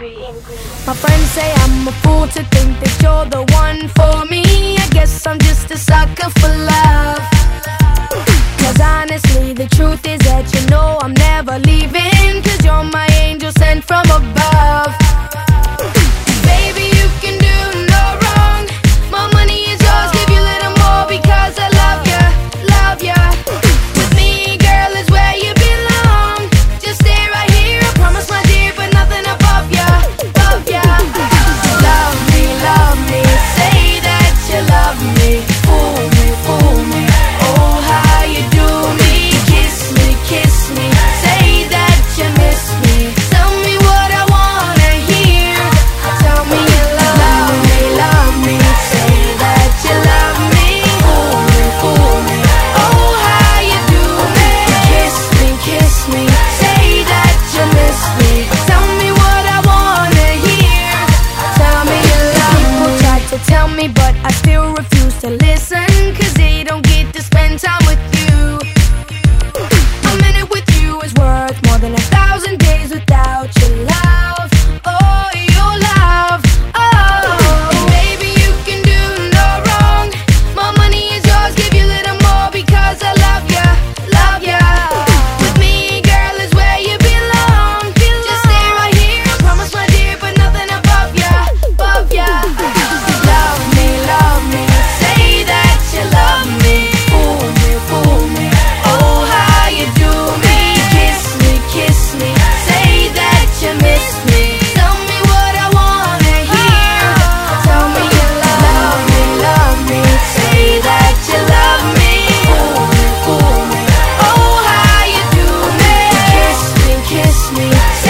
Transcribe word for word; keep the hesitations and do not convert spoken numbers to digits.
My friends say I'm a fool to think that you're the one for me. I guess I'm just a sucker for love. Cause honestly, the truth is that you know I'm never leaving. Cause you're my angel sent from above. Baby, you can do no wrong. My money is yours, give you a little more because I love ya, love ya. With me, girl, is where you belong. Just stay right here, I promise my dear, but nothing above ya, above ya. Love me, love me, say that you love me. Fool me, fool me, oh how you do me. Kiss me, kiss me, say that you miss me. Tell me what I wanna hear. Tell me you love me, love me, say that you love me. Fool me, fool me, oh how you do me. Kiss me, kiss me, say that you miss me. Tell me what I wanna hear. Tell me you love me. People try to tell me, but I still refuse to listen. Cause they don't get to spend time with you. A minute with you is worth more than a thousand days without your love. Oh, your love. Oh, baby, you can do no wrong. My money is yours, give you a little more because I love ya, love ya. With me, girl, is where you belong. Just stay right here, I promise my dear, but nothing above ya, above ya. Love me, love me, say that you love me. Fool me, fool me, oh how you do me. Kiss me, kiss me, say that you miss me. Tell me what I wanna hear. Tell me you love me, love me, say that you love me. Fool me, fool me, oh how you do me. Kiss me, kiss me,